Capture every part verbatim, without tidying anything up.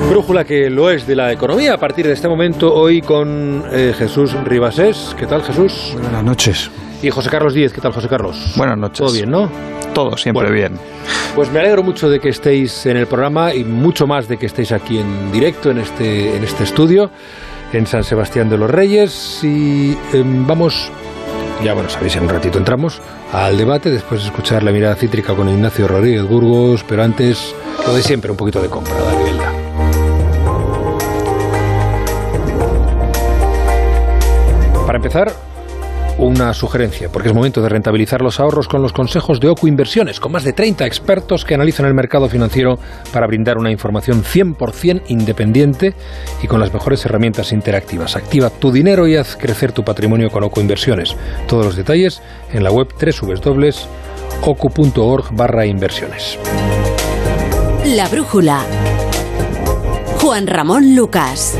Brújula que lo es de la economía a partir de este momento, hoy con eh, Jesús Ribasés. ¿Qué tal, Jesús? Buenas noches. Y José Carlos Díez. ¿Qué tal, José Carlos? Buenas noches. ¿Todo bien, no? Todo siempre bueno, bien. Pues me alegro mucho de que estéis en el programa y mucho más de que estéis aquí en directo en este, en este estudio, en San Sebastián de los Reyes. Y eh, vamos, ya bueno, sabéis, en un ratito entramos al debate, después de escuchar la mirada cítrica con Ignacio Rodríguez Burgos, pero antes, lo de siempre, un poquito de compra, dale, Belda. Para empezar, una sugerencia, porque es momento de rentabilizar los ahorros con los consejos de Ocu Inversiones, con más de treinta expertos que analizan el mercado financiero para brindar una información cien por ciento independiente y con las mejores herramientas interactivas. Activa tu dinero y haz crecer tu patrimonio con Ocu Inversiones. Todos los detalles en la web doble u doble u doble u punto ocu punto org barra inversiones. La Brújula. Juan Ramón Lucas.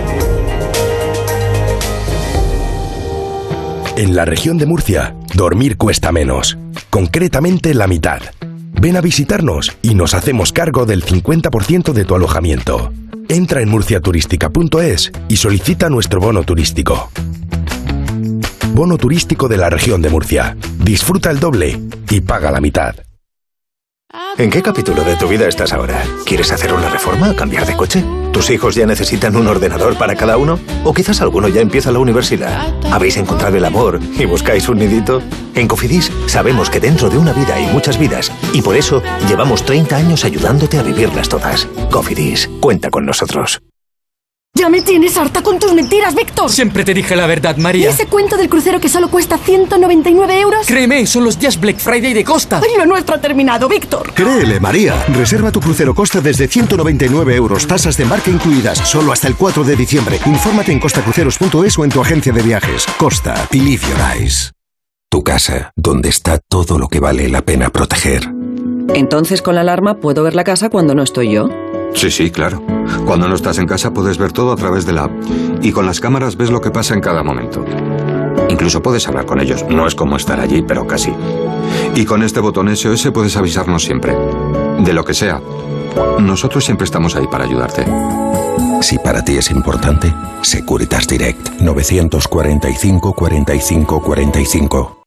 En la región de Murcia, dormir cuesta menos, concretamente la mitad. Ven a visitarnos y nos hacemos cargo del cincuenta por ciento de tu alojamiento. Entra en murcia turística punto es y solicita nuestro bono turístico. Bono turístico de la región de Murcia. Disfruta el doble y paga la mitad. ¿En qué capítulo de tu vida estás ahora? ¿Quieres hacer una reforma o cambiar de coche? ¿Tus hijos ya necesitan un ordenador para cada uno? ¿O quizás alguno ya empieza la universidad? ¿Habéis encontrado el amor y buscáis un nidito? En Cofidis sabemos que dentro de una vida hay muchas vidas y por eso llevamos treinta años ayudándote a vivirlas todas. Cofidis, cuenta con nosotros. ¡Ya me tienes harta con tus mentiras, Víctor! Siempre te dije la verdad, María. ¿Y ese cuento del crucero que solo cuesta ciento noventa y nueve euros? Créeme, son los días Black Friday de Costa. ¡Ay, lo nuestro ha terminado, Víctor! Créele, María. Reserva tu crucero Costa desde ciento noventa y nueve euros, tasas de embarque incluidas, solo hasta el cuatro de diciembre. Infórmate en costa cruceros punto es o en tu agencia de viajes. Costa, believe your eyes. Tu casa, donde está todo lo que vale la pena proteger. Entonces, con la alarma puedo ver la casa cuando no estoy yo. Sí, sí, claro. Cuando no estás en casa puedes ver todo a través de la app. Y con las cámaras ves lo que pasa en cada momento. Incluso puedes hablar con ellos. No es como estar allí, pero casi. Y con este botón S O S puedes avisarnos siempre. De lo que sea. Nosotros siempre estamos ahí para ayudarte. Si para ti es importante, Securitas Direct. nueve cuatro cinco, cuarenta y cinco, cuarenta y cinco.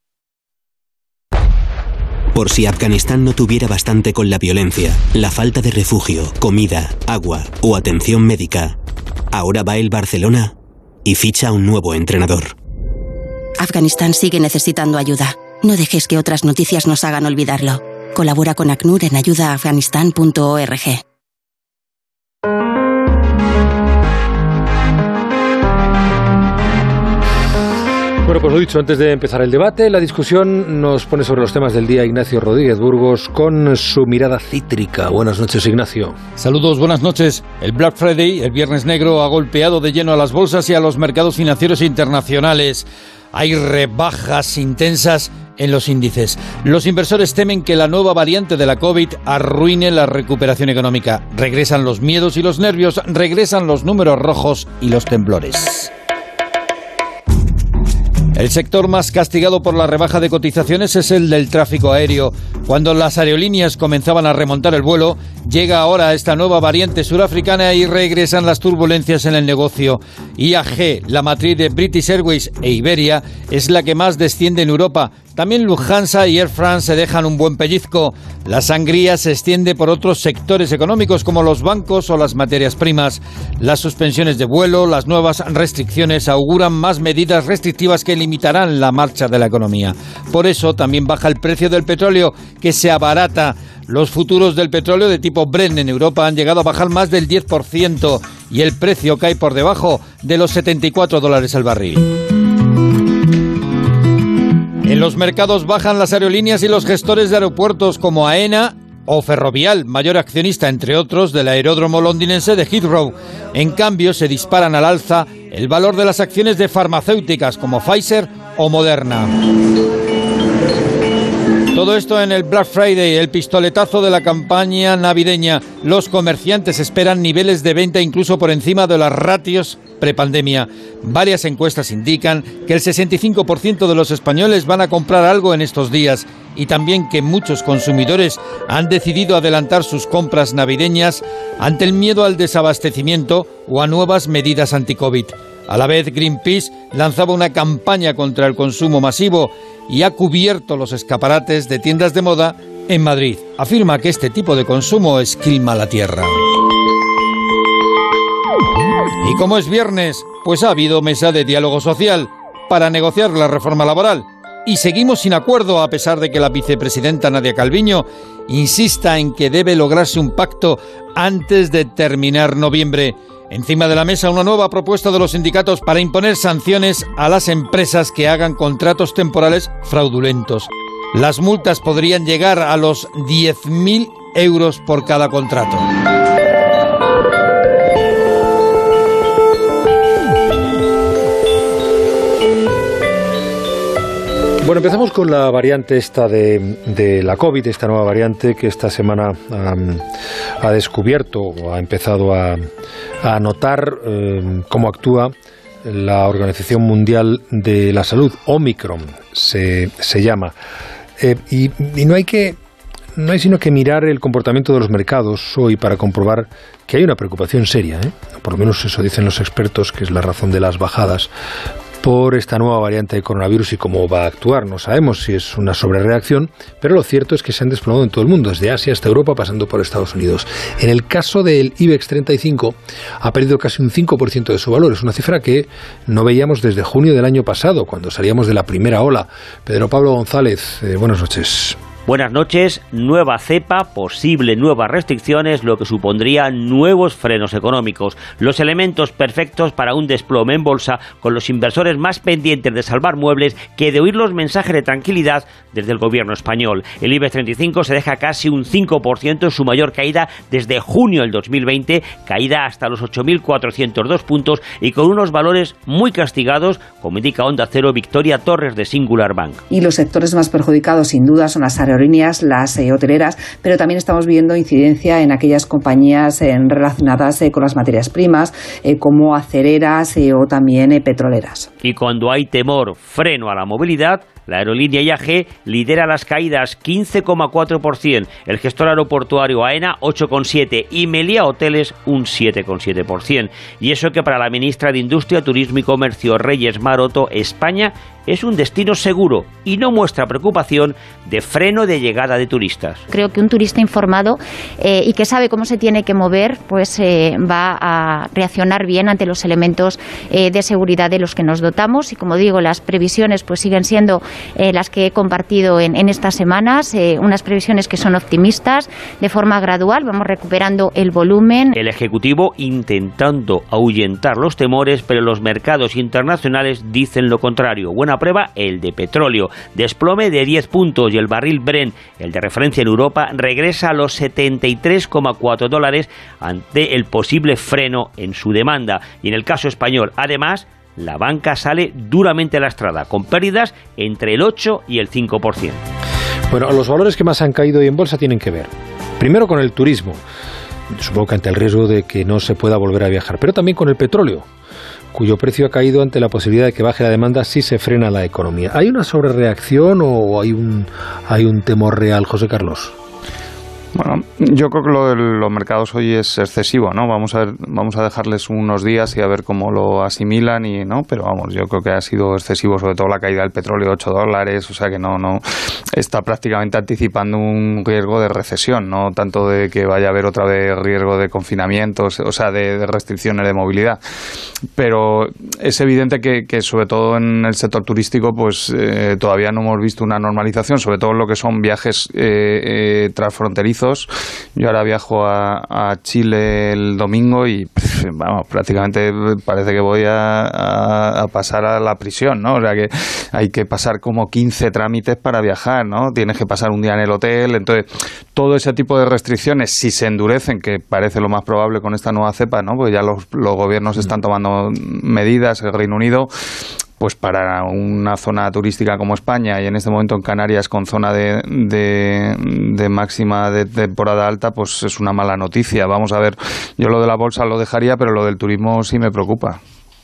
Por si Afganistán no tuviera bastante con la violencia, la falta de refugio, comida, agua o atención médica, ahora va el Barcelona y ficha a un nuevo entrenador. Afganistán sigue necesitando ayuda. No dejes que otras noticias nos hagan olvidarlo. Colabora con ACNUR en ayuda a afganistán punto org. Bueno, pues lo dicho, antes de empezar el debate, la discusión nos pone sobre los temas del día Ignacio Rodríguez Burgos con su mirada cítrica. Buenas noches, Ignacio. Saludos, buenas noches. El Black Friday, el Viernes Negro, ha golpeado de lleno a las bolsas y a los mercados financieros internacionales. Hay rebajas intensas en los índices. Los inversores temen que la nueva variante de la COVID arruine la recuperación económica. Regresan los miedos y los nervios, regresan los números rojos y los temblores. El sector más castigado por la rebaja de cotizaciones es el del tráfico aéreo. Cuando las aerolíneas comenzaban a remontar el vuelo, llega ahora esta nueva variante surafricana y regresan las turbulencias en el negocio. I A G, la matriz de British Airways e Iberia, es la que más desciende en Europa. También Lufthansa y Air France se dejan un buen pellizco. La sangría se extiende por otros sectores económicos como los bancos o las materias primas. Las suspensiones de vuelo, las nuevas restricciones auguran más medidas restrictivas que limitarán la marcha de la economía. Por eso también baja el precio del petróleo, que se abarata. Los futuros del petróleo de tipo Brent en Europa han llegado a bajar más del diez por ciento y el precio cae por debajo de los setenta y cuatro dólares el barril. En los mercados bajan las aerolíneas y los gestores de aeropuertos como AENA o Ferrovial, mayor accionista, entre otros, del aeródromo londinense de Heathrow. En cambio, se disparan al alza el valor de las acciones de farmacéuticas como Pfizer o Moderna. Todo esto en el Black Friday, el pistoletazo de la campaña navideña. Los comerciantes esperan niveles de venta incluso por encima de las ratios prepandemia. Varias encuestas indican que el sesenta y cinco por ciento de los españoles van a comprar algo en estos días y también que muchos consumidores han decidido adelantar sus compras navideñas ante el miedo al desabastecimiento o a nuevas medidas anti-COVID. A la vez, Greenpeace lanzaba una campaña contra el consumo masivo y ha cubierto los escaparates de tiendas de moda en Madrid. Afirma que este tipo de consumo esquilma la tierra. Y como es viernes, pues ha habido mesa de diálogo social para negociar la reforma laboral. Y seguimos sin acuerdo a pesar de que la vicepresidenta Nadia Calviño insista en que debe lograrse un pacto antes de terminar noviembre. Encima de la mesa una nueva propuesta de los sindicatos para imponer sanciones a las empresas que hagan contratos temporales fraudulentos. Las multas podrían llegar a los diez mil euros por cada contrato. Bueno, empezamos con la variante esta de, de la COVID, esta nueva variante que esta semana um, ha descubierto o ha empezado a, a notar eh, cómo actúa la Organización Mundial de la Salud. Omicron se, se llama. Eh, y, y no hay que no hay sino que mirar el comportamiento de los mercados hoy para comprobar que hay una preocupación seria, ¿eh? Por lo menos eso dicen los expertos, que es la razón de las bajadas por esta nueva variante de coronavirus y cómo va a actuar. No sabemos si es una sobrereacción, pero lo cierto es que se han desplomado en todo el mundo, desde Asia hasta Europa, pasando por Estados Unidos. En el caso del IBEX treinta y cinco, ha perdido casi un cinco por ciento de su valor. Es una cifra que no veíamos desde junio del año pasado, cuando salíamos de la primera ola. Pedro Pablo González, eh, buenas noches. Buenas noches. Nueva cepa, posible nuevas restricciones, lo que supondría nuevos frenos económicos. Los elementos perfectos para un desplome en bolsa, con los inversores más pendientes de salvar muebles que de oír los mensajes de tranquilidad desde el gobierno español. El IBEX treinta y cinco se deja casi un cinco por ciento, en su mayor caída desde junio del dos mil veinte, caída hasta los ocho mil cuatrocientos dos puntos y con unos valores muy castigados, como indica Onda Cero Victoria Torres de Singular Bank. Y los sectores más perjudicados sin duda son las aerolíneas, las eh, hoteleras, pero también estamos viendo incidencia en aquellas compañías eh, relacionadas eh, con las materias primas, eh, como acereras eh, o también eh, petroleras. Y cuando hay temor, freno a la movilidad, la aerolínea I A G lidera las caídas, quince coma cuatro por ciento, el gestor aeroportuario AENA ocho coma siete por ciento y Meliá Hoteles un siete coma siete por ciento. Y eso que para la ministra de Industria, Turismo y Comercio, Reyes Maroto, España es un destino seguro y no muestra preocupación de freno de llegada de turistas. Creo que un turista informado eh, y que sabe cómo se tiene que mover, pues eh, va a reaccionar bien ante los elementos eh, de seguridad de los que nos dotamos. Y como digo, las previsiones pues siguen siendo eh, las que he compartido en, en estas semanas, eh, unas previsiones que son optimistas, de forma gradual, vamos recuperando el volumen. El Ejecutivo intentando ahuyentar los temores, pero los mercados internacionales dicen lo contrario. Buena prueba, el de petróleo, desplome de diez puntos, y el barril Brent, el de referencia en Europa, regresa a los setenta y tres coma cuatro dólares ante el posible freno en su demanda. Y en el caso español, además, la banca sale duramente lastrada, con pérdidas entre el ocho y el cinco por ciento. Bueno, los valores que más han caído hoy en bolsa tienen que ver, primero, con el turismo, supongo que ante el riesgo de que no se pueda volver a viajar, pero también con el petróleo, cuyo precio ha caído ante la posibilidad de que baje la demanda si se frena la economía. ¿Hay una sobrereacción o hay un, hay un temor real, José Carlos? Bueno, yo creo que lo de los mercados hoy es excesivo, ¿no? Vamos a ver, vamos a dejarles unos días y a ver cómo lo asimilan, y no, pero vamos, yo creo que ha sido excesivo, sobre todo la caída del petróleo, ocho dólares, o sea que no, no está prácticamente anticipando un riesgo de recesión, no tanto de que vaya a haber otra vez riesgo de confinamientos, o sea, de, de restricciones de movilidad. Pero es evidente que, que sobre todo en el sector turístico, pues eh, todavía no hemos visto una normalización, sobre todo en lo que son viajes eh, eh, transfronterizos. Yo ahora viajo a, a Chile el domingo y vamos, prácticamente parece que voy a, a, a pasar a la prisión, ¿no? O sea que hay que pasar como quince trámites para viajar, ¿no? Tienes que pasar un día en el hotel. Entonces, todo ese tipo de restricciones, si se endurecen, que parece lo más probable con esta nueva cepa, ¿no? Pues ya los, los gobiernos están tomando medidas, el Reino Unido, pues para una zona turística como España y en este momento en Canarias con zona de, de, de máxima de temporada alta, pues es una mala noticia. Vamos a ver, yo lo de la bolsa lo dejaría, pero lo del turismo sí me preocupa.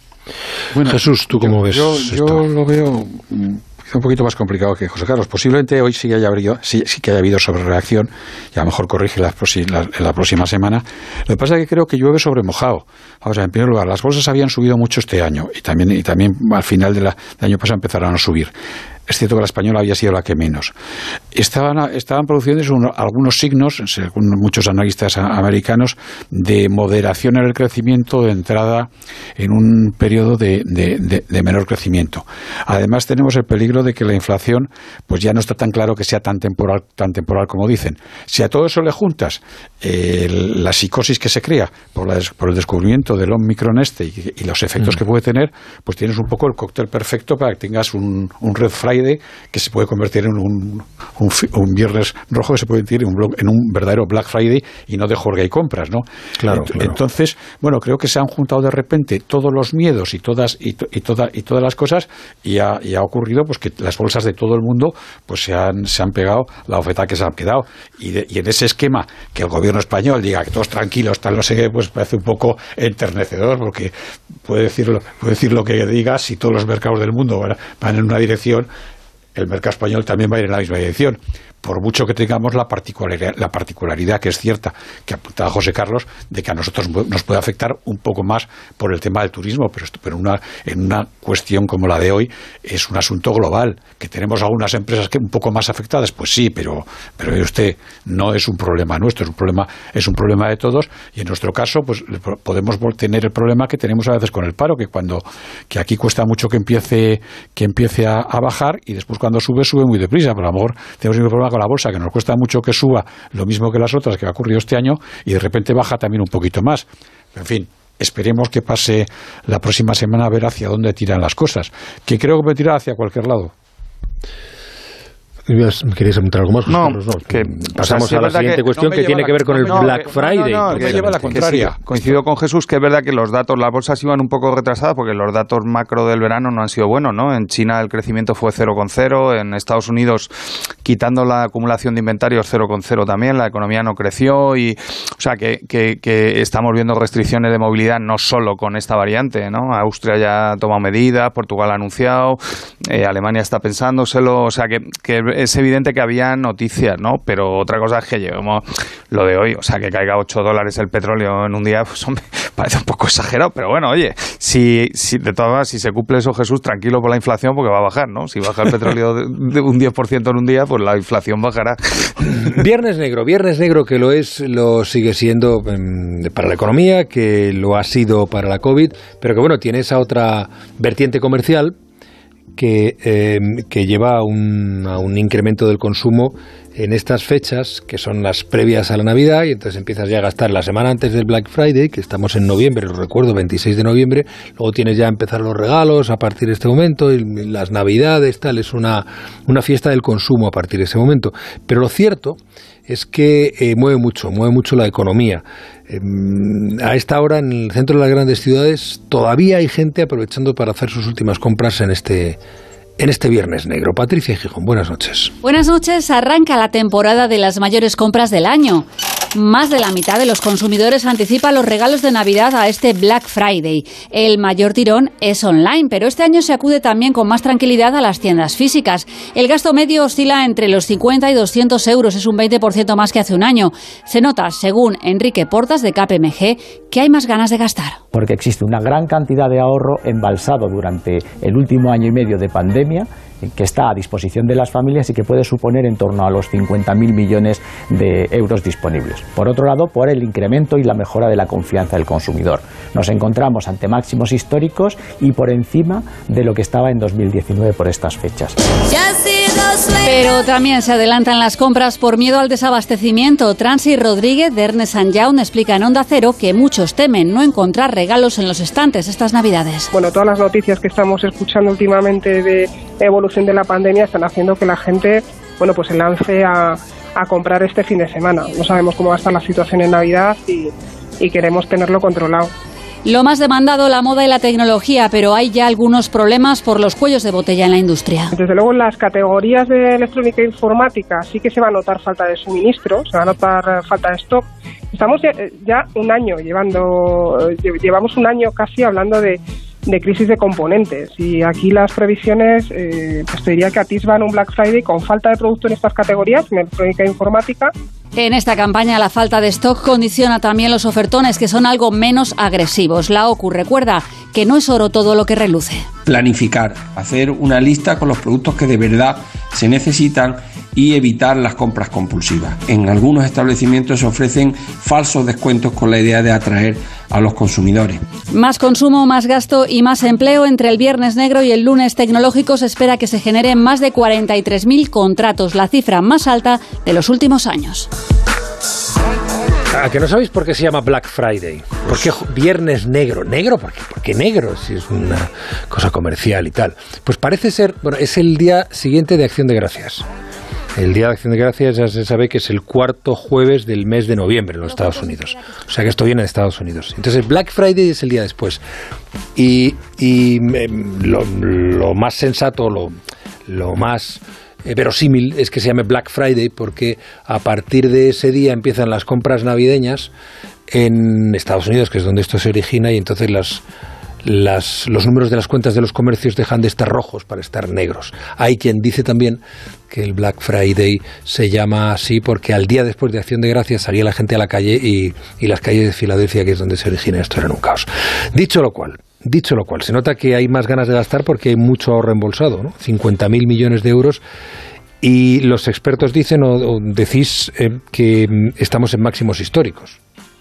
Bueno, Jesús, ¿tú cómo yo, ves yo, esto? Yo lo veo un poquito más complicado que José Carlos. Posiblemente hoy sí, haya habido, sí, sí que haya habido sobrereacción y a lo mejor corrige la, la, en la próxima semana. Lo que pasa es que creo que llueve sobre mojado. O sea, en primer lugar, las bolsas habían subido mucho este año y también, y también al final de la, del año pasado empezaron a subir. Es cierto que la española había sido la que menos. Estaban, estaban produciendo un, algunos signos, según muchos analistas americanos, de moderación en el crecimiento, de entrada en un periodo de, de, de, de menor crecimiento. Además, tenemos el peligro de que la inflación pues ya no está tan claro que sea tan temporal, tan temporal como dicen. Si a todo eso le juntas eh, la psicosis que se crea por, la, por el descubrimiento del Omicron este y, y los efectos mm. que puede tener, pues tienes un poco el cóctel perfecto para que tengas un, un Red Friday que se puede convertir en un, un, un viernes rojo que se puede convertir en un, en un verdadero Black Friday y no de jorge y compras, ¿no? Claro, Ent, claro. Entonces, bueno, creo que se han juntado de repente todos los miedos y todas y, to, y, toda, y todas las cosas y ha, y ha ocurrido pues que las bolsas de todo el mundo pues se han, se han pegado la oferta que se han quedado y, de, y en ese esquema que el gobierno español diga que todos tranquilos, tal no sé qué, pues parece un poco enternecedor porque puede decirlo, puede decir lo que diga, si todos los mercados del mundo van, van en una dirección, el mercado español también va a ir en la misma dirección. Por mucho que tengamos la particularidad, la particularidad que es cierta, que apuntaba José Carlos, de que a nosotros nos puede afectar un poco más por el tema del turismo, pero, esto, pero una, en una cuestión como la de hoy es un asunto global. Que tenemos algunas empresas que un poco más afectadas, pues sí, pero, pero ve usted, no es un problema nuestro, es un problema, es un problema de todos, y en nuestro caso pues podemos tener el problema que tenemos a veces con el paro, que cuando que aquí cuesta mucho que empiece, que empiece a, a bajar, y después cuando sube, sube muy deprisa, pero a lo mejor tenemos un problema con la bolsa, que nos cuesta mucho que suba lo mismo que las otras que ha ocurrido este año, y de repente baja también un poquito más. En fin, esperemos que pase la próxima semana a ver hacia dónde tiran las cosas, que creo que puede tirar hacia cualquier lado. ¿Queréis preguntar algo más? No, no, que pasamos o sea, sí a la siguiente que, cuestión no que tiene la, que ver con no, el Black no, Friday. No, no, no, que lleva la contraria. Sí, coincido con Jesús que es verdad que los datos, las bolsas iban un poco retrasadas porque los datos macro del verano no han sido buenos, ¿no? En China el crecimiento fue cero coma cero, en Estados Unidos, quitando la acumulación de inventarios, cero coma cero también, la economía no creció y, o sea, que, que, que estamos viendo restricciones de movilidad no solo con esta variante, ¿no? Austria ya ha tomado medidas, Portugal ha anunciado, eh, Alemania está pensándoselo, o sea, que, que es evidente que había noticias, ¿no? Pero otra cosa es que lleguemos lo de hoy, o sea, que caiga ocho dólares el petróleo en un día, pues hombre, parece un poco exagerado, pero bueno, oye, si, si de todas maneras, si se cumple eso, Jesús, tranquilo por la inflación, porque va a bajar, ¿no? Si baja el petróleo de, de un diez por ciento en un día, pues la inflación bajará. Viernes negro, viernes negro que lo es, lo sigue siendo eh, para la economía, que lo ha sido para la COVID, pero que bueno, tiene esa otra vertiente comercial que, eh, que lleva a un, a un incremento del consumo en estas fechas, que son las previas a la Navidad, y entonces empiezas ya a gastar la semana antes del Black Friday, que estamos en noviembre, lo recuerdo, veintiséis de noviembre, luego tienes ya a empezar los regalos a partir de este momento, y las Navidades, tal, es una, una fiesta del consumo a partir de ese momento. Pero lo cierto es que eh, mueve mucho, mueve mucho la economía. Eh, a esta hora, en el centro de las grandes ciudades, todavía hay gente aprovechando para hacer sus últimas compras en este en este Viernes Negro. Patricia Gijón, buenas noches. Buenas noches. Arranca la temporada de las mayores compras del año. Más de la mitad de los consumidores anticipa los regalos de Navidad a este Black Friday. El mayor tirón es online, pero este año se acude también con más tranquilidad a las tiendas físicas. El gasto medio oscila entre los cincuenta y doscientos euros, es un veinte por ciento más que hace un año. Se nota, según Enrique Portas de K P M G, que hay más ganas de gastar. Porque existe una gran cantidad de ahorro embalsado durante el último año y medio de pandemia, que está a disposición de las familias y que puede suponer en torno a los cincuenta mil millones de euros disponibles. Por otro lado, por el incremento y la mejora de la confianza del consumidor. Nos encontramos ante máximos históricos y por encima de lo que estaba en dos mil diecinueve por estas fechas. Pero también se adelantan las compras por miedo al desabastecimiento. Transi Rodríguez de Ernest and Young explica en Onda Cero que muchos temen no encontrar regalos en los estantes estas Navidades. Bueno, todas las noticias que estamos escuchando últimamente de evolución de la pandemia están haciendo que la gente, bueno, pues se lance a, a comprar este fin de semana. No sabemos cómo va a estar la situación en Navidad y, y queremos tenerlo controlado. Lo más demandado, la moda y la tecnología, pero hay ya algunos problemas por los cuellos de botella en la industria. Desde luego en las categorías de electrónica e informática sí que se va a notar falta de suministro, se va a notar falta de stock. Estamos ya, ya un año llevando, llevamos un año casi hablando de, de crisis de componentes y aquí las previsiones, eh, pues te diría que atisban un Black Friday con falta de producto en estas categorías, en electrónica e informática. En esta campaña la falta de stock condiciona también los ofertones, que son algo menos agresivos. La OCU recuerda que no es oro todo lo que reluce. Planificar, hacer una lista con los productos que de verdad se necesitan y evitar las compras compulsivas. En algunos establecimientos se ofrecen falsos descuentos con la idea de atraer a los consumidores. Más consumo, más gasto y más empleo. Entre el Viernes Negro y el Lunes Tecnológico se espera que se generen más de cuarenta y tres mil contratos, la cifra más alta de los últimos años. ¿A que no sabéis por qué se llama Black Friday? ¿Por qué Viernes Negro? ¿Negro? ¿Por qué, ¿Por qué negro? Si es una cosa comercial y tal. Pues parece ser, bueno, es el día siguiente de Acción de Gracias. El Día de Acción de Gracias ya se sabe que es el cuarto jueves del mes de noviembre en los Estados Unidos. O sea que esto viene de Estados Unidos. Entonces Black Friday es el día después. Y, y eh, lo, lo más sensato, lo, lo más eh, verosímil es que se llame Black Friday porque a partir de ese día empiezan las compras navideñas en Estados Unidos, que es donde esto se origina, y entonces las... Las, los números de las cuentas de los comercios dejan de estar rojos para estar negros. Hay quien dice también que el Black Friday se llama así porque al día después de Acción de Gracias salía la gente a la calle y, y las calles de Filadelfia, que es donde se origina esto, eran un caos. Dicho lo cual, dicho lo cual, se nota que hay más ganas de gastar porque hay mucho ahorro embolsado, ¿no? cincuenta mil millones de euros. Y los expertos dicen o, o decís eh, que estamos en máximos históricos.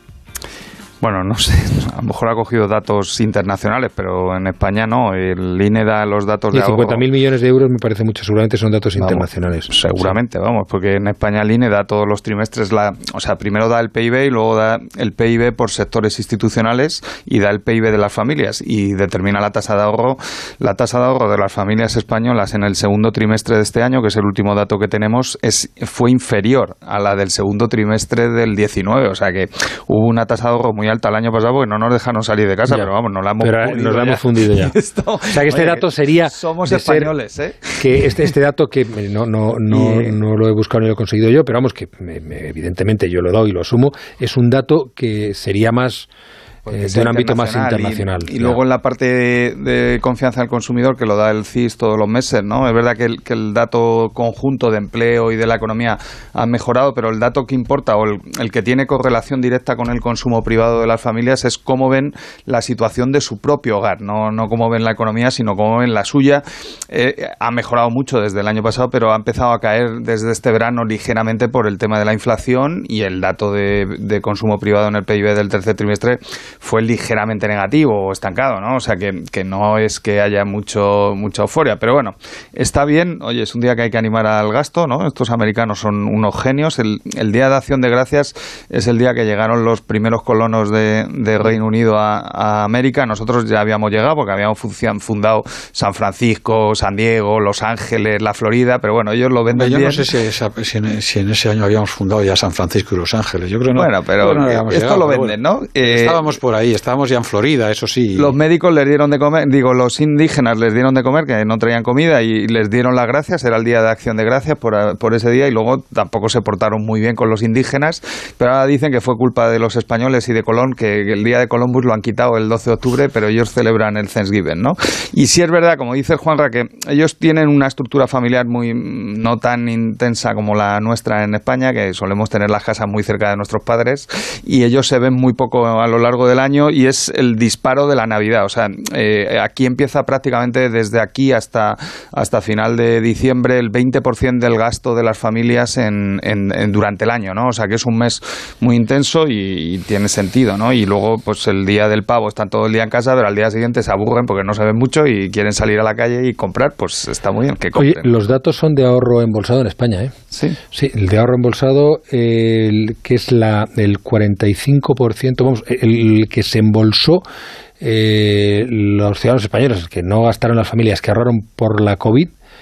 Bueno, no sé, a lo mejor ha cogido datos internacionales, pero en España no. El I N E da los datos de ahorro. cincuenta mil millones de euros me parece mucho, seguramente son datos vamos, internacionales. Seguramente, sí. Vamos, porque en España el I N E da todos los trimestres, la, o sea, primero da el P I B y luego da el P I B por sectores institucionales y da el P I B de las familias y determina la tasa de ahorro. La tasa de ahorro de las familias españolas en el segundo trimestre de este año, que es el último dato que tenemos, es fue inferior a la del segundo trimestre del diecinueve, o sea que hubo una tasa de ahorro muy alta el año pasado porque no nos dejaron salir de casa, ya, pero vamos, nos la hemos pero fundido nos la ya. hemos fundido ya. Esto, o sea que este oye, dato sería somos españoles, ¿eh? Que este, este dato que no, no, no, y, no lo he buscado ni lo he conseguido yo, pero vamos, que me, me, evidentemente yo lo doy y lo asumo, es un dato que sería más Eh, de un ámbito más internacional. Y, y luego en la parte de, de confianza del consumidor, que lo da el C I S todos los meses, ¿no? Es verdad que el, que el dato conjunto de empleo y de la economía ha mejorado, pero el dato que importa o el, el que tiene correlación directa con el consumo privado de las familias es cómo ven la situación de su propio hogar, no, no cómo ven la economía, sino cómo ven la suya. Eh, ha mejorado mucho desde el año pasado, pero ha empezado a caer desde este verano ligeramente por el tema de la inflación, y el dato de, de consumo privado en el P I B del tercer trimestre fue ligeramente negativo o estancado, ¿no? O sea que, que no es que haya mucho mucha euforia, pero bueno, está bien. Oye, es un día que hay que animar al gasto, ¿no? Estos americanos son unos genios. El, el Día de Acción de Gracias es el día que llegaron los primeros colonos de, de Reino Unido a, a América. Nosotros ya habíamos llegado porque habíamos fundado San Francisco, San Diego, Los Ángeles, la Florida, pero bueno, ellos lo venden Yo bien. no sé si, esa, si, en, si en ese año habíamos fundado ya San Francisco y Los Ángeles. Yo creo no. Bueno, pero no esto llegado, lo venden, bueno, ¿no? Eh, estábamos por ahí, estábamos ya en Florida, eso sí. Los médicos les dieron de comer, digo, los indígenas les dieron de comer, que no traían comida, y les dieron las gracias. Era el Día de Acción de Gracias por, por ese día, y luego tampoco se portaron muy bien con los indígenas, pero ahora dicen que fue culpa de los españoles y de Colón, que el Día de Columbus lo han quitado el doce de octubre, pero ellos celebran el Thanksgiving, ¿no? Y sí es verdad, como dice Juanra, que ellos tienen una estructura familiar muy no tan intensa como la nuestra en España, que solemos tener las casas muy cerca de nuestros padres, y ellos se ven muy poco a lo largo del año, y es el disparo de la Navidad. O sea, eh, aquí empieza prácticamente desde aquí hasta, hasta final de diciembre el veinte por ciento del gasto de las familias en, en, en durante el año, ¿no? O sea, que es un mes muy intenso y, y tiene sentido, ¿no? Y luego, pues el día del pavo están todo el día en casa, pero al día siguiente se aburren porque no se ven mucho y quieren salir a la calle y comprar, pues está muy bien que compren. Oye, los datos son de ahorro embolsado en España, ¿eh? Sí. Sí, el de ahorro embolsado, el, que es la el cuarenta y cinco por ciento, vamos, el que se embolsó eh, los ciudadanos españoles, que no gastaron las familias, que ahorraron por la COVID,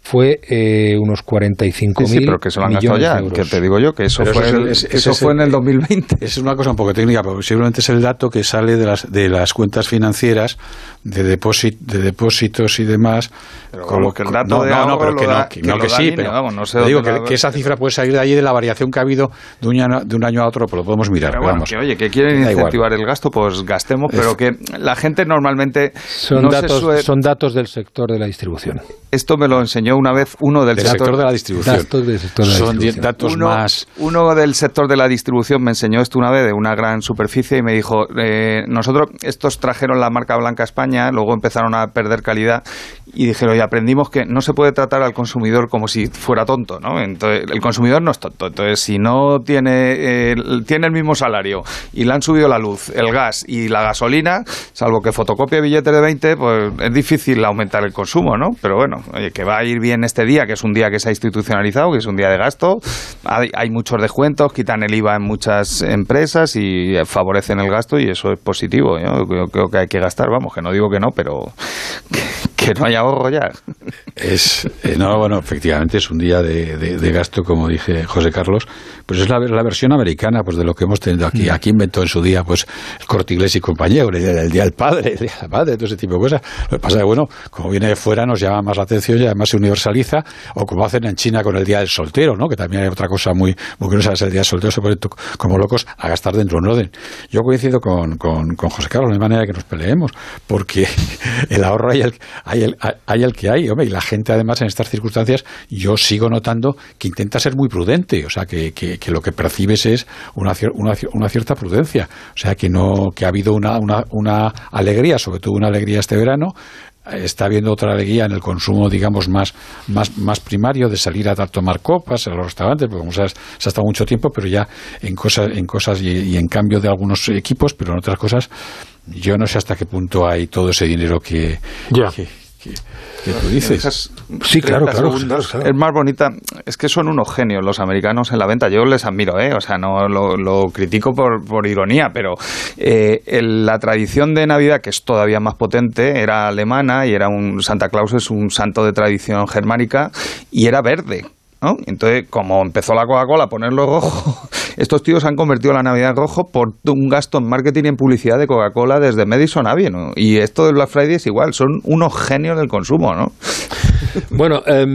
fue eh, unos cuarenta y cinco mil sí, sí, pero que se lo han gastado ya, que te digo yo, que eso, fue, eso, el, es, eso eso fue en el dos mil veinte. Es una cosa un poco técnica, pero posiblemente es el dato que sale de las de las cuentas financieras de, depósit, de depósitos y demás. Pero como que el dato no, de no, no, pero que, da, no, que, que, no, que sí, pero vamos, no sé digo que, que esa cifra puede salir de allí de la variación que ha habido de un año, de un año a otro, pues lo podemos mirar. Pero pero bueno, vamos, que oye, que quieren incentivar el gasto, pues gastemos, pero es, que la gente normalmente son no datos, se suele... son datos del sector de la distribución. Esto me lo enseñó una vez uno del, del sector, sector de la distribución. Datos del sector de la son distribución. datos uno, más. Uno del sector de la distribución me enseñó esto una vez de una gran superficie y me dijo, eh, nosotros, estos trajeron la marca blanca a España, luego empezaron a perder calidad y dijeron, y aprendimos que no se puede tratar al consumidor como si fuera tonto, ¿no? Entonces, el consumidor no es tonto, entonces si no tiene, eh, tiene el mismo salario y le han subido la luz, el gas y la gasolina, salvo que fotocopie billetes de veinte, pues es difícil aumentar el consumo, ¿no? Pero bueno, oye, que va a ir bien este día, que es un día que se ha institucionalizado, que es un día de gasto, hay, hay muchos descuentos, quitan el I V A en muchas empresas y favorecen el gasto y eso es positivo, ¿no? Yo creo que hay que gastar, vamos, que no digo que no, pero que, que no haya ahorro ya. Es, eh, no, bueno, efectivamente es un día de, de, de gasto, como dije José Carlos, pues es la, la versión americana pues de lo que hemos tenido aquí. Aquí inventó en su día pues el Corte Inglés y compañía, el día, el día del padre, el día del padre, todo ese tipo de cosas. Lo que pasa es que, bueno, como viene de fuera nos llama más la atención y además se universaliza, o como hacen en China con el día del soltero, ¿no? Que también hay otra cosa muy, muy curiosa, es el día del soltero, se ponen como locos a gastar dentro de un orden. Yo coincido con, con, con José Carlos, no hay manera de que nos peleemos, porque el ahorro hay el, hay el, hay el que hay, hombre, y la gente además en estas circunstancias yo sigo notando que intenta ser muy prudente, o sea, que, que, que lo que percibes es una, una, una cierta prudencia, o sea, que no que ha habido una, una, una alegría, sobre todo una alegría este verano. Está habiendo otra alegría en el consumo, digamos, más, más, más primario, de salir a tomar copas en los restaurantes, porque como sabes, se ha estado mucho tiempo, pero ya en cosas, en cosas y, y en cambio de algunos equipos, pero en otras cosas, yo no sé hasta qué punto hay todo ese dinero que... Ya. que Que, que tú dices. Sí, claro, claro, claro, claro. Es más bonita, es que son unos genios los americanos en la venta, yo les admiro, ¿eh? O sea, no lo, lo critico por, por ironía, pero eh, el, la tradición de Navidad, que es todavía más potente, era alemana y era un Santa Claus, es un santo de tradición germánica y era verde, ¿no? Entonces, como empezó la Coca-Cola a ponerlo rojo, estos tíos han convertido la Navidad en rojo por un gasto en marketing y en publicidad de Coca-Cola desde Madison Avenue, ¿no? Y esto del Black Friday es igual, son unos genios del consumo, ¿no? Bueno, eh,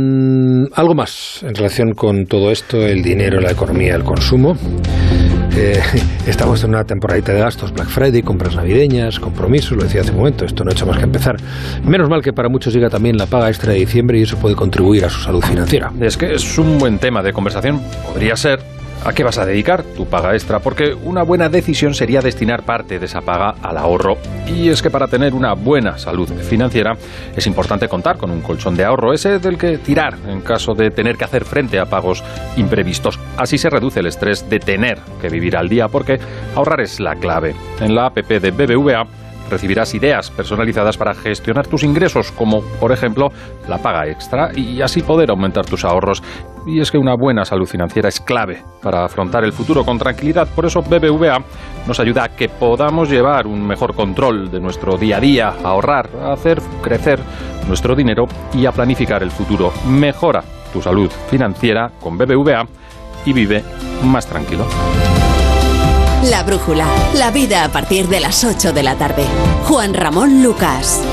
algo más en relación con todo esto, el dinero, la economía, el consumo. Eh, estamos en una temporadita de gastos, Black Friday, compras navideñas, compromisos, lo decía hace un momento, esto no ha hecho más que empezar. Menos mal que para muchos llega también la paga extra de diciembre y eso puede contribuir a su salud financiera. Es que es un buen tema de conversación, podría ser. ¿A qué vas a dedicar tu paga extra? Porque una buena decisión sería destinar parte de esa paga al ahorro. Y es que para tener una buena salud financiera es importante contar con un colchón de ahorro, ese del que tirar en caso de tener que hacer frente a pagos imprevistos. Así se reduce el estrés de tener que vivir al día, porque ahorrar es la clave. En la app de B B V A recibirás ideas personalizadas para gestionar tus ingresos, como por ejemplo la paga extra, y así poder aumentar tus ahorros. Y es que una buena salud financiera es clave para afrontar el futuro con tranquilidad. Por eso B B V A nos ayuda a que podamos llevar un mejor control de nuestro día a día, a ahorrar, a hacer crecer nuestro dinero y a planificar el futuro. Mejora tu salud financiera con B B V A y vive más tranquilo. La Brújula, la vida a partir de las ocho de la tarde. Juan Ramón Lucas.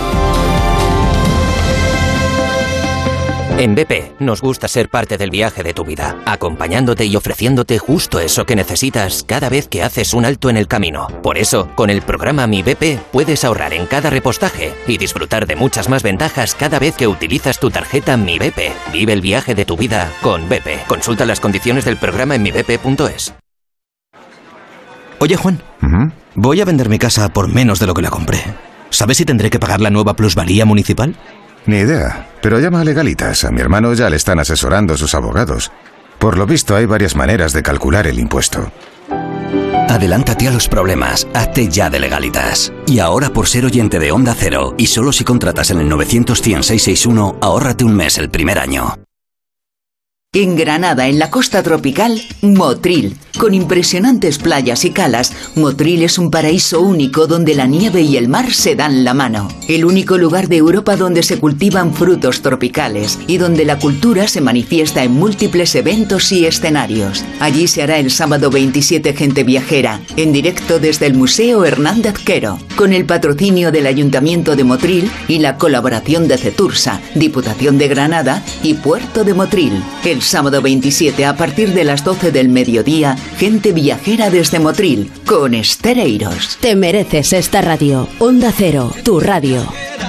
En B P nos gusta ser parte del viaje de tu vida, acompañándote y ofreciéndote justo eso que necesitas cada vez que haces un alto en el camino. Por eso, con el programa Mi B P puedes ahorrar en cada repostaje y disfrutar de muchas más ventajas cada vez que utilizas tu tarjeta Mi B P. Vive el viaje de tu vida con B P. Consulta las condiciones del programa en mi b p punto es. Oye, Juan, uh-huh. voy a vender mi casa por menos de lo que la compré. ¿Sabes si tendré que pagar la nueva plusvalía municipal? Ni idea, pero llama a Legalitas. A mi hermano ya le están asesorando sus abogados. Por lo visto hay varias maneras de calcular el impuesto. Adelántate a los problemas, hazte ya de Legalitas. Y ahora, por ser oyente de Onda Cero, y solo si contratas en el novecientos cien seiscientos sesenta y uno, ahórrate un mes el primer año. En Granada, en la costa tropical, Motril. Con impresionantes playas y calas, Motril es un paraíso único donde la nieve y el mar se dan la mano. El único lugar de Europa donde se cultivan frutos tropicales y donde la cultura se manifiesta en múltiples eventos y escenarios. Allí se hará el sábado veintisiete Gente Viajera, en directo desde el Museo Hernández Quero, con el patrocinio del Ayuntamiento de Motril y la colaboración de Cetursa, Diputación de Granada y Puerto de Motril. El sábado veintisiete, a partir de las doce del mediodía, Gente Viajera desde Motril, con Estereiros. Te mereces esta radio. Onda Cero, tu radio.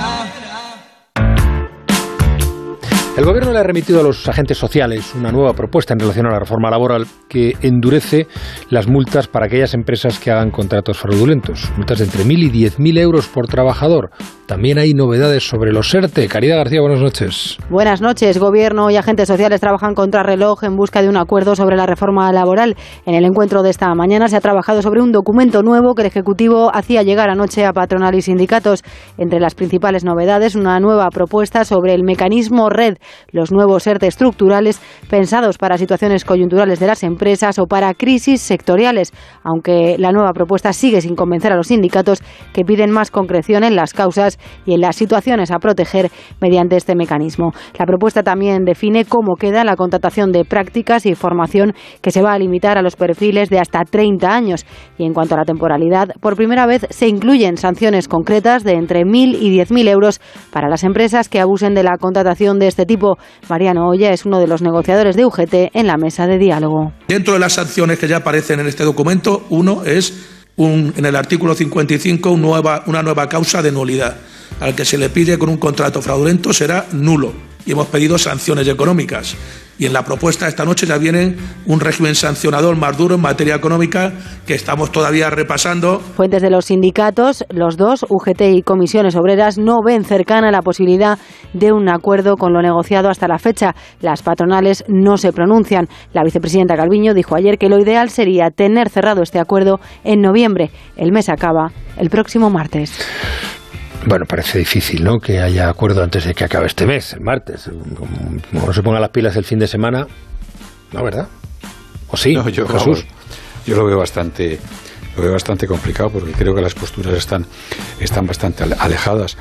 El Gobierno le ha remitido a los agentes sociales una nueva propuesta en relación a la reforma laboral que endurece las multas para aquellas empresas que hagan contratos fraudulentos. Multas de entre mil y diez mil euros por trabajador. También hay novedades sobre los ERTE. Caridad García, buenas noches. Buenas noches. Gobierno y agentes sociales trabajan contra reloj en busca de un acuerdo sobre la reforma laboral. En el encuentro de esta mañana se ha trabajado sobre un documento nuevo que el Ejecutivo hacía llegar anoche a patronal y sindicatos. Entre las principales novedades, una nueva propuesta sobre el mecanismo red, los nuevos ERTE estructurales pensados para situaciones coyunturales de las empresas o para crisis sectoriales, aunque la nueva propuesta sigue sin convencer a los sindicatos, que piden más concreción en las causas y en las situaciones a proteger mediante este mecanismo. La propuesta también define cómo queda la contratación de prácticas y formación, que se va a limitar a los perfiles de hasta treinta años. Y en cuanto a la temporalidad, por primera vez se incluyen sanciones concretas de entre mil y diez mil euros para las empresas que abusen de la contratación de este tipo. Mariano Oya es uno de los negociadores de U G T en la mesa de diálogo. Dentro de las sanciones que ya aparecen en este documento, uno es un, en el artículo cincuenta y cinco un nueva, una nueva causa de nulidad. Al que se le pide con un contrato fraudulento será nulo. Y hemos pedido sanciones económicas. Y en la propuesta esta noche ya viene un régimen sancionador más duro en materia económica que estamos todavía repasando. Fuentes de los sindicatos, los dos, U G T y Comisiones Obreras, no ven cercana la posibilidad de un acuerdo con lo negociado hasta la fecha. Las patronales no se pronuncian. La vicepresidenta Calviño dijo ayer que lo ideal sería tener cerrado este acuerdo en noviembre. El mes acaba el próximo martes. Bueno, parece difícil, ¿no?, que haya acuerdo antes de que acabe este mes, el martes. Como no se pongan las pilas el fin de semana, ¿no, verdad? ¿O sí, no, yo, Jesús? Vamos, yo lo veo bastante, lo veo bastante complicado porque creo que las posturas están, están bastante alejadas.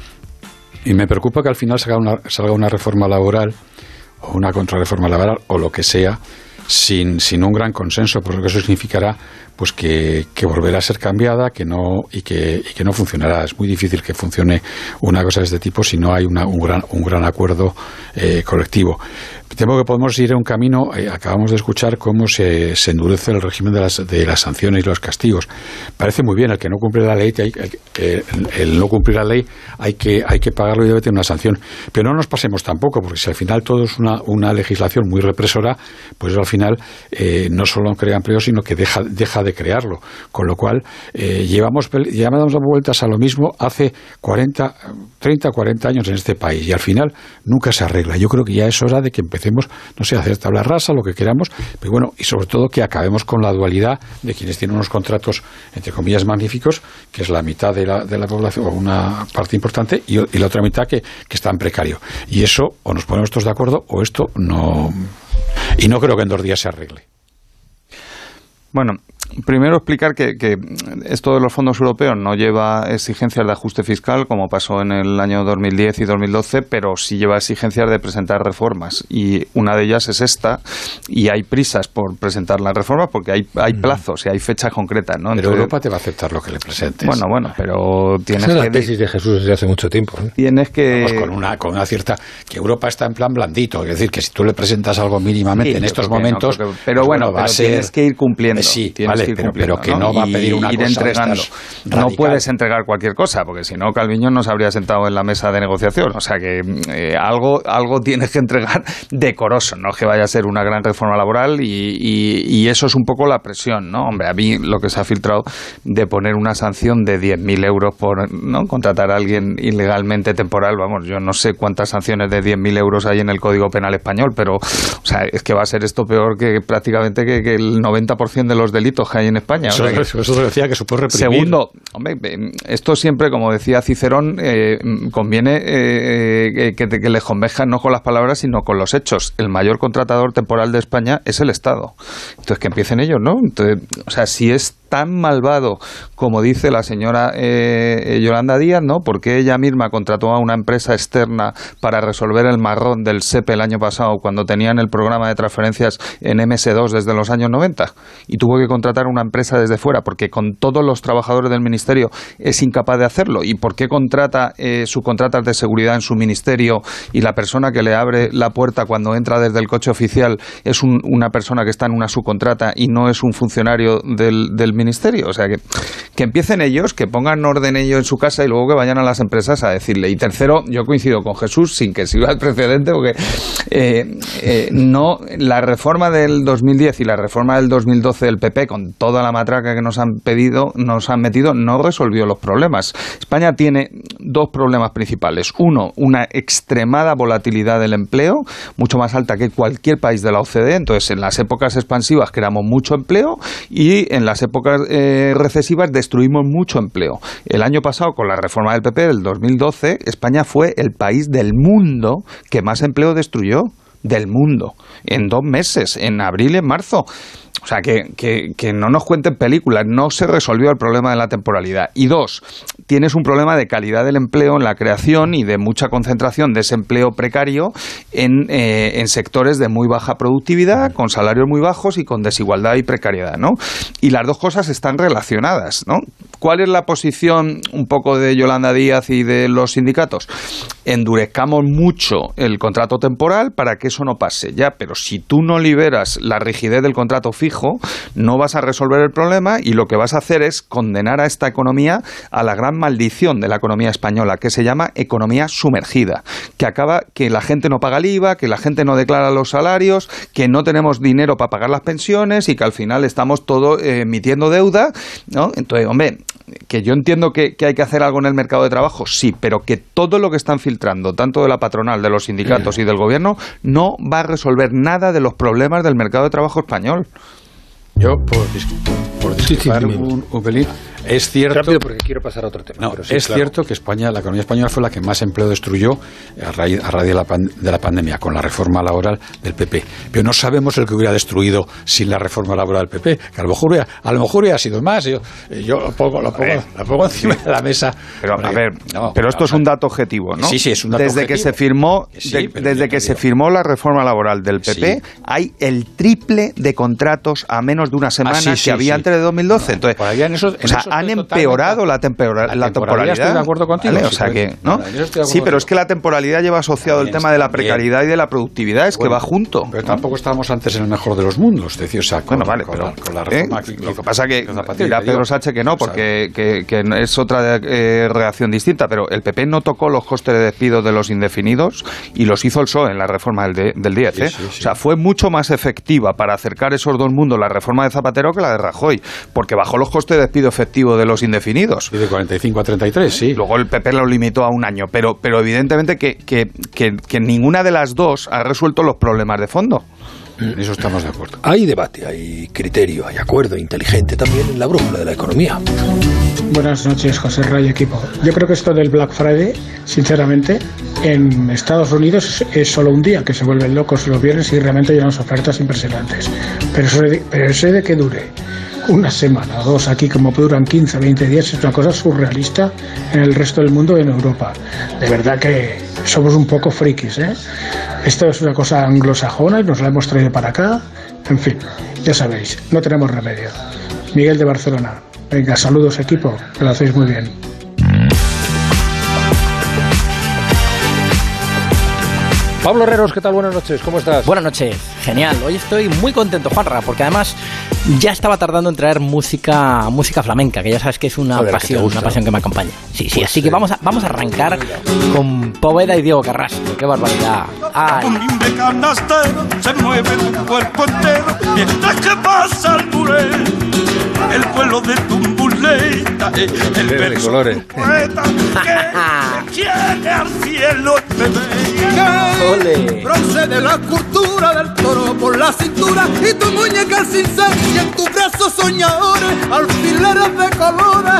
Y me preocupa que al final salga una, salga una reforma laboral o una contrarreforma laboral o lo que sea sin, sin un gran consenso, porque eso significará pues que, que volverá a ser cambiada que no y que, y que no funcionará. Es muy difícil que funcione una cosa de este tipo si no hay una, un, gran, un gran acuerdo eh, colectivo. Temo que podemos ir a un camino, eh, acabamos de escuchar cómo se, se endurece el régimen de las, de las sanciones y los castigos. Parece muy bien, el que no cumple la ley, hay, hay, el, el no cumplir la ley hay que, hay que pagarlo y debe tener una sanción. Pero no nos pasemos tampoco, porque si al final todo es una, una legislación muy represora, pues al final eh, no solo crea empleo, sino que deja, deja de crearlo. Con lo cual, eh, llevamos, llevamos vueltas a lo mismo hace cuarenta, treinta, cuarenta años en este país y al final nunca se arregla. Yo creo que ya es hora de que empecemos Hacemos, no sé, hacer tabla rasa, lo que queramos, pero bueno, y sobre todo que acabemos con la dualidad de quienes tienen unos contratos, entre comillas, magníficos, que es la mitad de la, de la población, o una parte importante, y, y la otra mitad que, que está en precario. Y eso, o nos ponemos todos de acuerdo, o esto no... Y no creo que en dos días se arregle. Bueno, primero explicar que, que esto de los fondos europeos no lleva exigencias de ajuste fiscal como pasó en el año dos mil diez y dos mil doce, pero sí lleva exigencias de presentar reformas y una de ellas es esta y hay prisas por presentar las reformas porque hay, hay plazos y hay fechas concretas, ¿no? Pero Entonces, Europa te va a aceptar lo que le presentes. Bueno, bueno, pero tienes Esa es que... la tesis de Jesús desde hace mucho tiempo, ¿eh? Tienes que... Vamos, con una, con una cierta... que Europa está en plan blandito, es decir, que si tú le presentas algo mínimamente Sí, en estos creo que momentos... no, creo que- pero pues bueno, va pero a ser... tienes que ir cumpliendo. Eh, sí, tienes vale, que ir pero, cumpliendo, pero que no, va a pedir una ir cosa entregando. de estas No radical. puedes entregar cualquier cosa, porque si no, Calviño no se habría sentado en la mesa de negociación. O sea que eh, algo, algo tienes que entregar decoroso, no que vaya a ser una gran reforma laboral y, y, y eso es un poco la presión, ¿no? Hombre, a mí lo que se ha filtrado de poner una sanción de diez mil euros por no contratar a alguien ilegalmente temporal, vamos, yo no sé cuántas sanciones de diez mil euros hay en el Código Penal español, pero o sea, es que va a ser esto peor que prácticamente que, que el noventa por ciento de los delitos impuestos que hay en España. Eso, o sea que, eso te decía que se puede reprimir. Segundo, hombre, esto siempre, como decía Cicerón, eh, conviene eh, que, que les convenzcan no con las palabras, sino con los hechos. El mayor contratador temporal de España es el Estado. Entonces, que empiecen ellos, ¿no? Entonces, o sea, si es tan malvado como dice la señora eh, Yolanda Díaz, ¿no? Porque ella misma contrató a una empresa externa para resolver el marrón del S E P E el año pasado, cuando tenían el programa de transferencias en eme ese dos desde los años noventa, y tuvo que contratar a una empresa desde fuera porque con todos los trabajadores del ministerio es incapaz de hacerlo. ¿Y por qué contrata eh, subcontratas de seguridad en su ministerio y la persona que le abre la puerta cuando entra desde el coche oficial es un, una persona que está en una subcontrata y no es un funcionario del, del ministerio? O sea, que, que empiecen ellos, que pongan orden ellos en su casa y luego que vayan a las empresas a decirle. Y tercero, yo coincido con Jesús, sin que sirva el precedente, porque eh, eh, no la reforma del dos mil diez y la reforma del dos mil doce del P P, con toda la matraca que nos han pedido, nos han metido, no resolvió los problemas. España tiene dos problemas principales. Uno, una extremada volatilidad del empleo, mucho más alta que cualquier país de la O C D E. Entonces, en las épocas expansivas creamos mucho empleo y en las épocas eh, recesivas destruimos mucho empleo. El año pasado, con la reforma del P P del dos mil doce, España fue el país del mundo que más empleo destruyó. Del mundo, en dos meses, en abril y en marzo. O sea, que, que, que no nos cuenten películas, no se resolvió el problema de la temporalidad. Y dos, tienes un problema de calidad del empleo en la creación y de mucha concentración de ese empleo precario en, eh, en sectores de muy baja productividad, con salarios muy bajos y con desigualdad y precariedad, ¿no? Y las dos cosas están relacionadas, ¿no? ¿Cuál es la posición un poco de Yolanda Díaz y de los sindicatos? Endurezcamos mucho el contrato temporal para que eso no pase, ya, pero si tú no liberas la rigidez del contrato fijo, no vas a resolver el problema y lo que vas a hacer es condenar a esta economía a la gran maldición de la economía española, que se llama economía sumergida, que acaba que la gente no paga el I V A, que la gente no declara los salarios, que no tenemos dinero para pagar las pensiones y que al final estamos todo eh, emitiendo deuda, ¿no? Entonces, hombre, que yo entiendo que, que hay que hacer algo en el mercado de trabajo, sí, pero que todo lo que están filtrando, tanto de la patronal, de los sindicatos y del gobierno, no va a resolver nada de los problemas del mercado de trabajo español. Yo, por, por discrepar un, un pelín, es cierto... Rápido, porque quiero pasar a otro tema. No, pero sí, es claro. cierto que España, la economía española fue la que más empleo destruyó a raíz, a raíz de, la pan, de la pandemia, con la reforma laboral del P P. Pero no sabemos el que hubiera destruido sin la reforma laboral del P P, que a lo mejor hubiera, a lo mejor hubiera sido más. Yo, yo lo pongo, lo pongo, lo pongo encima de la mesa. Pero, a ver, no, pero esto es un dato objetivo, ¿no? Sí, sí, es un dato desde objetivo. Que se firmó, sí, de, desde que digo. se firmó la reforma laboral del P P, sí. Hay el triple de contratos a menos de una semana ah, sí, sí, que había sí. antes de dos mil doce. Entonces, no, en eso, en o sea, eso han empeorado la, tempora, la, la temporalidad. Estoy de acuerdo contigo. ¿Vale? Sí, o sea que, ¿no? Sí, sí, pero es que la temporalidad lleva asociado el tema de la precariedad y de la productividad, es bueno, que va junto. Pero ¿no? Tampoco estábamos antes en el mejor de los mundos. Es decir, o sea, con, bueno, vale, con, pero, la, con la reforma... ¿eh? Lo que pasa que dirá Pedro Sánchez que no, porque que, que es otra eh, reacción distinta, pero el P P no tocó los costes de despido de los indefinidos y los hizo el P S O E en la reforma del, de, del diez. ¿eh? Sí, sí, sí. O sea, fue mucho más efectiva para acercar esos dos mundos la reforma de Zapatero que la de Rajoy, porque bajó los costes de despido efectivo de los indefinidos. Y de cuarenta y cinco a treinta y tres, sí. Luego el P P lo limitó a un año, pero, pero evidentemente que, que, que, que ninguna de las dos ha resuelto los problemas de fondo. En eso estamos de acuerdo. Hay debate, hay criterio, hay acuerdo inteligente también en la brújula de la economía. Buenas noches, José Ray, equipo. Yo creo que esto del Black Friday, sinceramente, en Estados Unidos es, es solo un día, que se vuelven locos los viernes y realmente hay unas ofertas impresionantes. Pero eso de, pero eso de que dure una semana o dos aquí, como duran quince, veinte días, es una cosa surrealista en el resto del mundo y en Europa. De verdad que somos un poco frikis, ¿eh? Esto es una cosa anglosajona y nos la hemos traído para acá. En fin, ya sabéis, no tenemos remedio. Miguel de Barcelona. Venga, saludos equipo, que lo hacéis muy bien. Pablo Herreros, ¿qué tal? Buenas noches, ¿cómo estás? Buenas noches, genial. Hoy estoy muy contento, Juanra, porque además ya estaba tardando en traer música música flamenca, que ya sabes que es una Joder, pasión, una pasión que me acompaña. Sí, sí, pues así sí. que vamos a, vamos a arrancar con Poveda y Diego Carrasco. ¡Qué barbaridad! ¡Ay! De canastero se mueve tu cuerpo entero mientras que pasa el puré. El pueblo de Tumbuleita, el verso poeta que se quiere al cielo bebé. Ole. Bronce de la cultura del toro por la cintura y tu muñeca al cincel y en tus brazos soñadores alfileres de colores.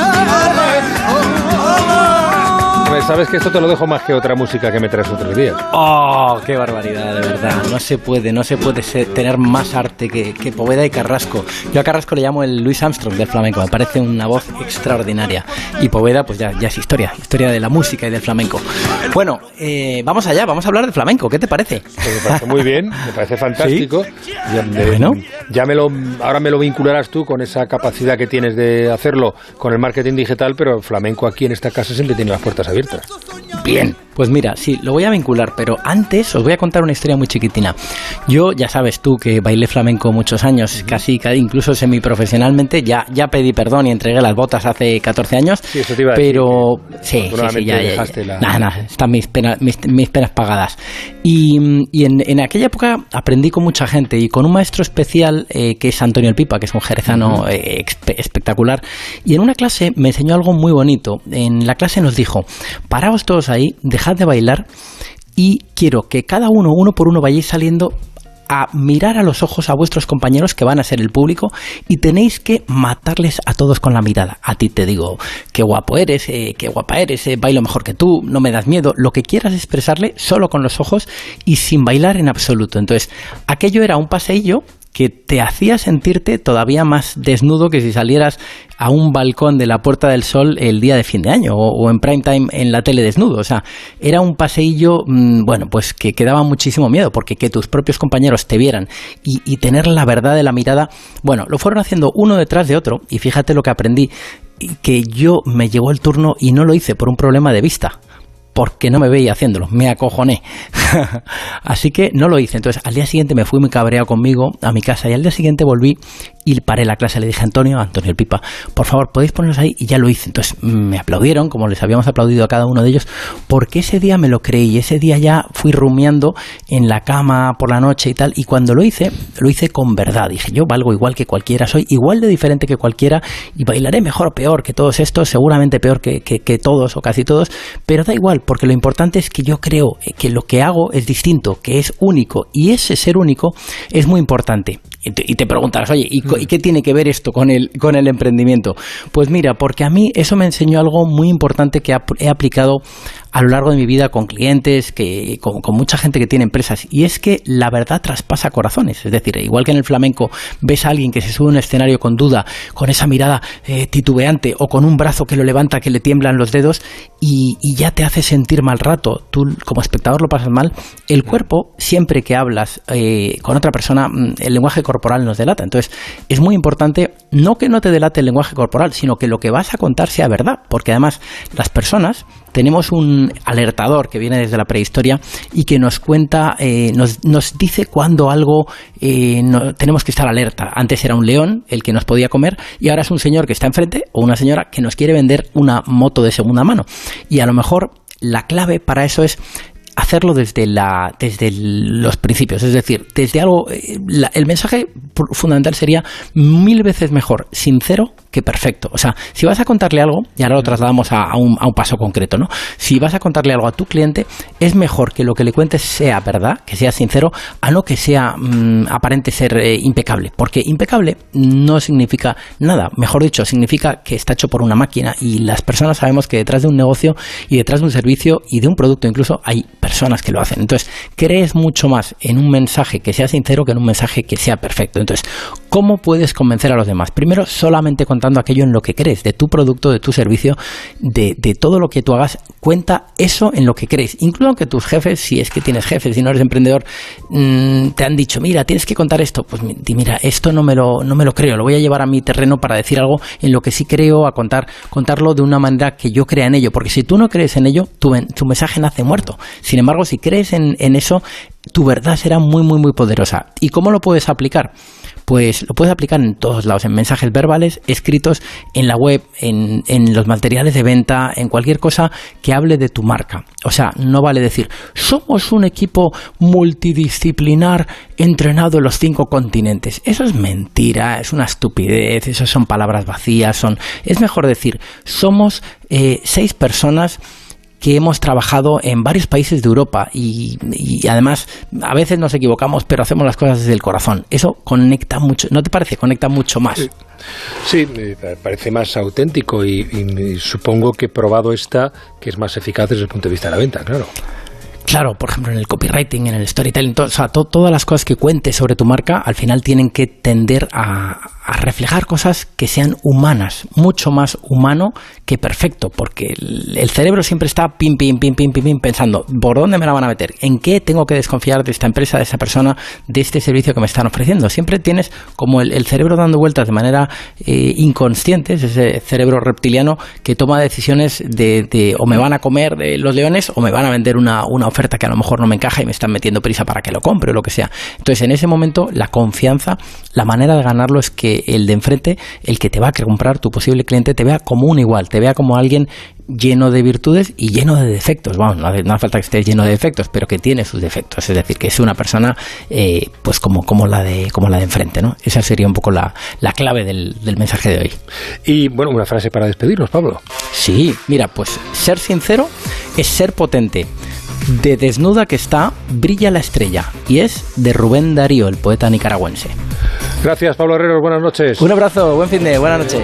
Sabes que esto te lo dejo más que otra música que me traes otros días. ¡Oh, qué barbaridad, de verdad! No se puede, no se puede ser, tener más arte que, que Poveda y Carrasco. Yo a Carrasco le llamo el Louis Armstrong del flamenco, me parece una voz extraordinaria. Y Poveda, pues ya, ya es historia, historia de la música y del flamenco. Bueno, eh, vamos allá, vamos a hablar de flamenco, ¿qué te parece? Pues me parece muy bien, me parece fantástico. ¿Sí? Ya, me, bueno. ya me lo, ahora me lo vincularás tú con esa capacidad que tienes de hacerlo con el marketing digital, pero el flamenco aquí en esta casa siempre tiene las puertas abiertas. Bien, pues mira, sí, lo voy a vincular, pero antes os voy a contar una historia muy chiquitina. Yo, ya sabes tú, que bailé flamenco muchos años, casi, casi incluso semiprofesionalmente, ya, ya pedí perdón y entregué las botas hace catorce años, sí, eso te iba a pero decir, sí, sí, sí, ya, ya, ya. La... Nada, nada, están mis penas, mis, mis penas pagadas. Y, y en, en aquella época aprendí con mucha gente y con un maestro especial eh, que es Antonio El Pipa, que es un jerezano uh-huh. eh, espectacular, y en una clase me enseñó algo muy bonito. En la clase nos dijo: paraos todos ahí, dejad de bailar y quiero que cada uno, uno por uno, vayáis saliendo a mirar a los ojos a vuestros compañeros que van a ser el público y tenéis que matarles a todos con la mirada. A ti te digo, qué guapo eres, eh, qué guapa eres, eh, bailo mejor que tú, no me das miedo, lo que quieras expresarle solo con los ojos y sin bailar en absoluto. Entonces, aquello era un paseillo que te hacía sentirte todavía más desnudo que si salieras a un balcón de la Puerta del Sol el día de fin de año o, o en prime time en la tele desnudo. O sea, era un paseillo, mmm, bueno, pues que, que daba muchísimo miedo, porque que tus propios compañeros te vieran y, y tener la verdad de la mirada, bueno, lo fueron haciendo uno detrás de otro y fíjate lo que aprendí, que yo me llegó el turno y no lo hice por un problema de vista, porque no me veía haciéndolo, me acojoné. Así que no lo hice. Entonces al día siguiente me fui muy cabreado conmigo a mi casa y al día siguiente volví y paré la clase. Le dije a Antonio, a Antonio El Pipa, por favor, podéis ponerlos ahí, y ya lo hice. Entonces me aplaudieron, como les habíamos aplaudido a cada uno de ellos, porque ese día me lo creí, ese día ya fui rumiando en la cama por la noche y tal, y cuando lo hice, lo hice con verdad. Dije, yo valgo igual que cualquiera, soy igual de diferente que cualquiera y bailaré mejor o peor que todos estos, seguramente peor que, que, que todos o casi todos, pero da igual, porque lo importante es que yo creo que lo que hago es distinto, que es único, y ese ser único es muy importante. Y te, y te preguntarás, oye, ¿y, ¿y qué tiene que ver esto con el, con el emprendimiento? Pues mira, porque a mí eso me enseñó algo muy importante que he aplicado a lo largo de mi vida con clientes, que con, con mucha gente que tiene empresas, y es que la verdad traspasa corazones. Es decir, igual que en el flamenco ves a alguien que se sube a un escenario con duda, con esa mirada eh, titubeante, o con un brazo que lo levanta, que le tiemblan los dedos y, y ya te hace sentir mal rato, tú como espectador lo pasas mal. El cuerpo, siempre que hablas eh, con otra persona, el lenguaje corporal nos delata. Entonces es muy importante no que no te delate el lenguaje corporal, sino que lo que vas a contar sea verdad, porque además las personas tenemos un alertador que viene desde la prehistoria y que nos cuenta, eh, nos, nos dice cuando algo eh, no, tenemos que estar alerta. Antes era un león el que nos podía comer y ahora es un señor que está enfrente o una señora que nos quiere vender una moto de segunda mano. Y a lo mejor la clave para eso es hacerlo desde la desde los principios, es decir, desde algo, la, el mensaje fundamental sería mil veces mejor sincero que perfecto. O sea, si vas a contarle algo, y ahora lo trasladamos a, a, un, a un paso concreto, ¿no? Si vas a contarle algo a tu cliente, es mejor que lo que le cuentes sea verdad, que sea sincero, a no que sea mmm, aparente ser eh, impecable, porque impecable no significa nada, mejor dicho, significa que está hecho por una máquina, y las personas sabemos que detrás de un negocio y detrás de un servicio y de un producto incluso hay personas que lo hacen. Entonces, crees mucho más en un mensaje que sea sincero que en un mensaje que sea perfecto. Entonces, ¿cómo puedes convencer a los demás? Primero, solamente contando aquello en lo que crees, de tu producto, de tu servicio, de, de todo lo que tú hagas, cuenta eso en lo que crees. Incluso aunque tus jefes, si es que tienes jefes, si no eres emprendedor, mmm, te han dicho, mira, tienes que contar esto, pues di, mira, esto no me lo, no me lo creo, lo voy a llevar a mi terreno para decir algo en lo que sí creo, a contar, contarlo de una manera que yo crea en ello, porque si tú no crees en ello, tu, tu mensaje nace muerto. Sin embargo, si crees en, en eso, tu verdad será muy, muy, muy poderosa. ¿Y cómo lo puedes aplicar? Pues lo puedes aplicar en todos lados, en mensajes verbales, escritos, en la web, en, en los materiales de venta, en cualquier cosa que hable de tu marca. O sea, no vale decir, somos un equipo multidisciplinar entrenado en los cinco continentes. Eso es mentira, es una estupidez, eso son palabras vacías, son... Es mejor decir, somos eh, seis personas que hemos trabajado en varios países de Europa y, y además a veces nos equivocamos, pero hacemos las cosas desde el corazón. Eso conecta mucho, ¿no te parece? Conecta mucho más. Sí. Sí, me parece más auténtico y, y, y supongo que probado está que es más eficaz desde el punto de vista de la venta, claro. Claro, por ejemplo, en el copywriting, en el storytelling, to, o sea, to, todas las cosas que cuentes sobre tu marca al final tienen que tender a, a reflejar cosas que sean humanas, mucho más humano que perfecto, porque el, el cerebro siempre está pim, pim, pim, pim, pim, pim, pensando, ¿por dónde me la van a meter? ¿En qué tengo que desconfiar de esta empresa, de esta persona, de este servicio que me están ofreciendo? Siempre tienes como el, el cerebro dando vueltas de manera eh, inconsciente, es ese cerebro reptiliano que toma decisiones de, de o me van a comer eh, los leones o me van a vender una, una oferta que a lo mejor no me encaja y me están metiendo prisa para que lo compre o lo que sea. Entonces, en ese momento, la confianza, la manera de ganarlo es que el de enfrente, el que te va a comprar, tu posible cliente, te vea como un igual, te vea como alguien lleno de virtudes y lleno de defectos. Bueno, no hace, no hace falta que estés lleno de defectos, pero que tiene sus defectos. Es decir, que es una persona eh, pues como, como, la de, como la de enfrente, ¿no? Esa sería un poco la, la clave del, del mensaje de hoy. Y, bueno, una frase para despedirnos, Pablo. Sí, mira, pues ser sincero es ser potente. De desnuda que está, brilla la estrella. Y es de Rubén Darío, el poeta nicaragüense. Gracias, Pablo Herreros. Buenas noches. Un abrazo, buen fin de, buenas noches.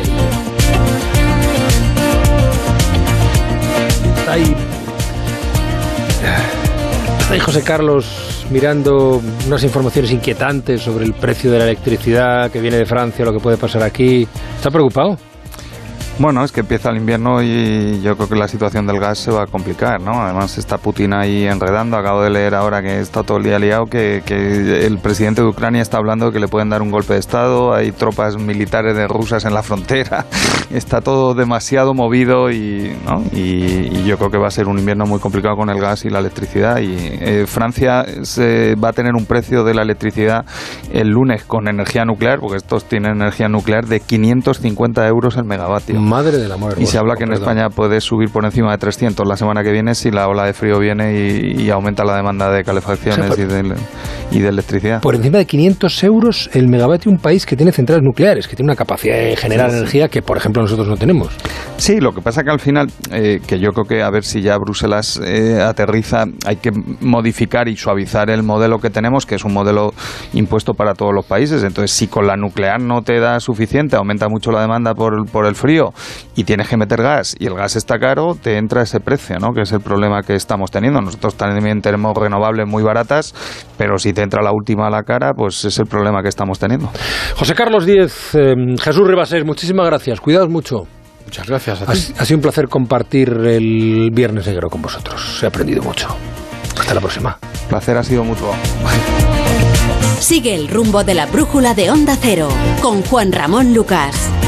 Está ahí, está ahí José Carlos mirando unas informaciones inquietantes sobre el precio de la electricidad que viene de Francia, lo que puede pasar aquí. ¿Está preocupado? Bueno, es que empieza el invierno y yo creo que la situación del gas se va a complicar, ¿no? Además está Putin ahí enredando. Acabo de leer ahora que está todo el día liado, que, que el presidente de Ucrania está hablando de que le pueden dar un golpe de Estado, hay tropas militares de rusas en la frontera, está todo demasiado movido y, ¿no? y, y yo creo que va a ser un invierno muy complicado con el gas y la electricidad. Y eh, Francia se va a tener un precio de la electricidad el lunes con energía nuclear, porque estos tienen energía nuclear, de quinientos cincuenta euros el megavatio. Madre del amor. Y se habla que en España puede subir por encima de trescientos la semana que viene si la ola de frío viene y, y aumenta la demanda de calefacciones, o sea, por, y, de, y de electricidad. Por encima de quinientos euros el megavatio, un país que tiene centrales nucleares, que tiene una capacidad de generar sí, energía que, por ejemplo, nosotros no tenemos. Sí, lo que pasa que al final, eh, que yo creo que a ver si ya Bruselas eh, aterriza, hay que modificar y suavizar el modelo que tenemos, que es un modelo impuesto para todos los países. Entonces, si con la nuclear no te da suficiente, aumenta mucho la demanda por, por el frío, y tienes que meter gas y el gas está caro, te entra ese precio, ¿no? Que es el problema que estamos teniendo. Nosotros también tenemos renovables muy baratas, pero si te entra la última a la cara, pues es el problema que estamos teniendo. José Carlos Díez, eh, Jesús Ribasés, muchísimas gracias. Cuidaos mucho. Muchas gracias a ti. Ha, ha sido un placer compartir el Viernes Negro con vosotros. He aprendido mucho. Hasta la próxima. El placer ha sido mutuo. Sigue el rumbo de la brújula de Onda Cero con Juan Ramón Lucas.